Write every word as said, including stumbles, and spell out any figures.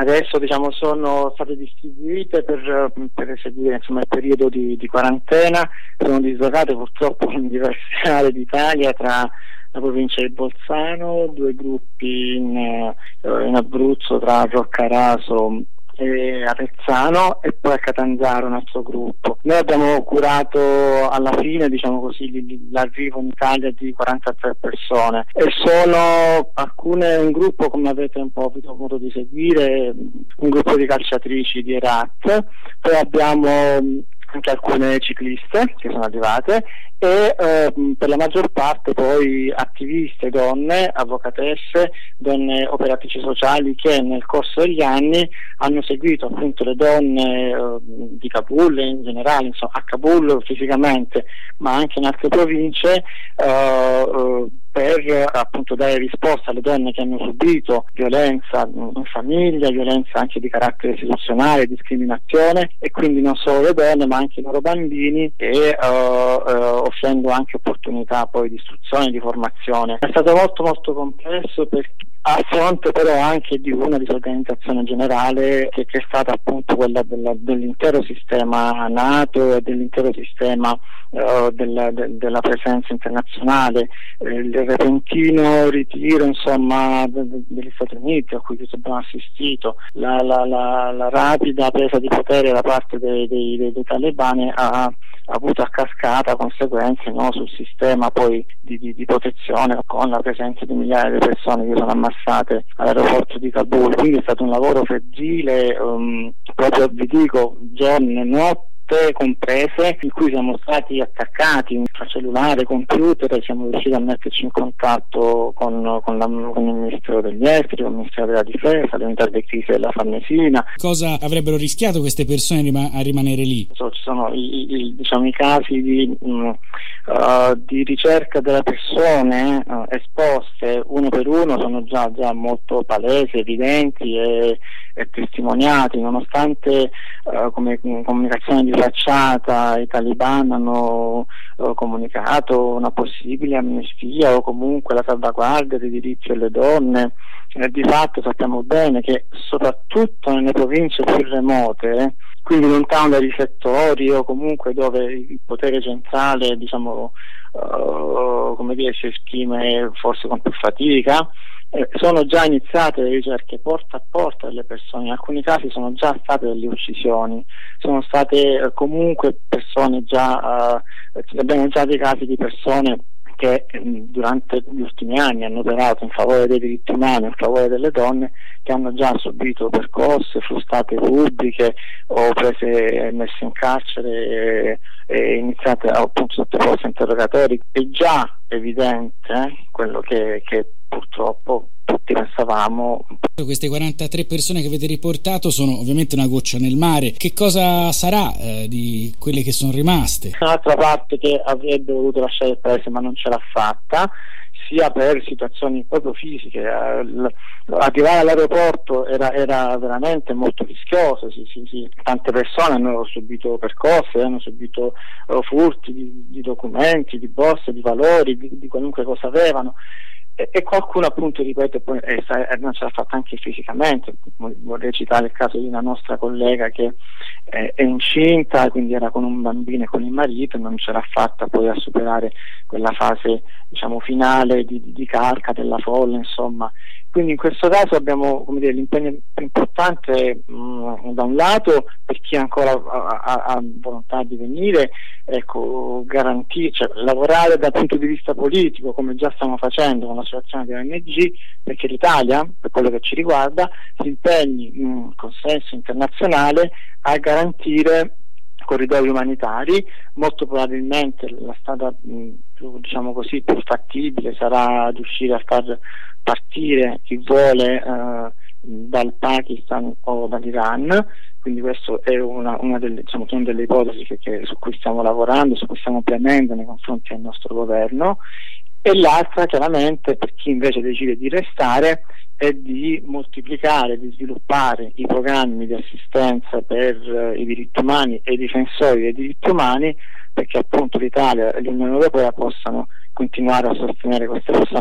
Adesso diciamo sono state distribuite per, per eseguire insomma il periodo di, di quarantena, sono dislocate purtroppo in diverse aree d'Italia, tra la provincia di Bolzano, due gruppi in, in Abruzzo tra Roccaraso e Avezzano, e poi a Catanzaro un altro gruppo. Noi abbiamo curato alla fine, diciamo così, l'arrivo in Italia di quarantatré persone, e sono alcune un gruppo, come avete un po' avuto modo di seguire, un gruppo di calciatrici di Herat, poi abbiamo anche alcune cicliste che sono arrivate e eh, per la maggior parte poi attiviste, donne, avvocatesse, donne operatrici sociali che nel corso degli anni hanno seguito appunto le donne eh, di Kabul in generale, insomma a Kabul fisicamente, ma anche in altre province, eh, per appunto dare risposta alle donne che hanno subito violenza in famiglia, violenza anche di carattere istituzionale, discriminazione, e quindi non solo le donne ma anche i loro bambini, e uh, uh, offrendo anche opportunità poi di istruzione e di formazione. È stato molto molto complesso, perché a fronte però anche di una disorganizzazione generale che, che è stata appunto quella della, dell'intero sistema NATO e dell'intero sistema uh, della, de, della presenza internazionale, eh, il repentino ritiro insomma de, de, degli Stati Uniti a cui abbiamo assistito, la, la, la, la rapida presa di potere da parte dei, dei, dei, dei talebani ha ha avuto a cascata conseguenze, no, sul sistema poi di, di, di protezione, con la presenza di migliaia di persone che sono ammassate all'aeroporto di Kabul. Quindi è stato un lavoro febbrile, um, proprio vi dico giorni e notti comprese, in cui siamo stati attaccati tra cellulare, computer, e siamo riusciti a metterci in contatto con, con, la, con il Ministero degli Esteri, con il Ministero della Difesa, le unità di crisi della Farnesina. Cosa avrebbero rischiato queste persone rima- a rimanere lì? So, ci sono i, i, diciamo, i casi di, mh, uh, di ricerca delle persone uh, esposte uno per uno, sono già, già molto palesi, evidenti e, e testimoniati, nonostante uh, come comunicazione di facciata i talebani hanno uh, comunicato una possibile amnistia o comunque la salvaguardia dei diritti delle donne. E di fatto sappiamo bene che soprattutto nelle province più remote, quindi lontano dai riflettori o comunque dove il potere centrale, diciamo, uh, come dire, si esprime forse con più fatica, eh, sono già iniziate le ricerche porta a porta delle persone. In alcuni casi sono già state delle uccisioni, sono state eh, comunque persone già, uh, abbiamo già dei casi di persone che durante gli ultimi anni hanno operato in favore dei diritti umani, in favore delle donne, che hanno già subito percosse, frustate pubbliche o prese messe in carcere e, e iniziate appunto sottoposte a interrogatori. È già evidente eh, quello che, che purtroppo tutti pensavamo. Queste quarantatré persone che avete riportato sono ovviamente una goccia nel mare. Che cosa sarà eh, di quelle che sono rimaste? Un'altra parte che avrebbe voluto lasciare il paese ma non ce l'ha fatta, sia per situazioni proprio fisiche. Arrivare all'aeroporto era, era veramente molto rischioso, sì, sì, sì. Tante persone hanno subito percosse, hanno subito uh, furti di, di documenti, di borse, di valori, di, di qualunque cosa avevano. E qualcuno appunto, ripeto, poi eh, non ce l'ha fatta anche fisicamente. Vorrei citare il caso di una nostra collega che eh, è incinta, quindi era con un bambino e con il marito, e non ce l'ha fatta poi a superare quella fase, diciamo, finale di, di, di calca della folla, insomma. Quindi in questo caso abbiamo, come dire, l'impegno più importante mh, da un lato per chi ancora ha, ha, ha volontà di venire, ecco, garantire, cioè, lavorare dal punto di vista politico, come già stiamo facendo con l'associazione delle O N G, perché l'Italia, per quello che ci riguarda, si impegni in un consenso internazionale a garantire corridoi umanitari. Molto probabilmente la strada mh, più, diciamo così, più fattibile sarà riuscire a far partire chi vuole eh, dal Pakistan o dall'Iran. Quindi questa è una, una delle, diciamo, sono delle ipotesi che, che, su cui stiamo lavorando, su cui stiamo premendo nei confronti del nostro governo. E l'altra, chiaramente, per chi invece decide di restare, è di moltiplicare, di sviluppare i programmi di assistenza per uh, i diritti umani e i difensori dei diritti umani, perché appunto l'Italia e l'Unione Europea possano continuare a sostenere queste persone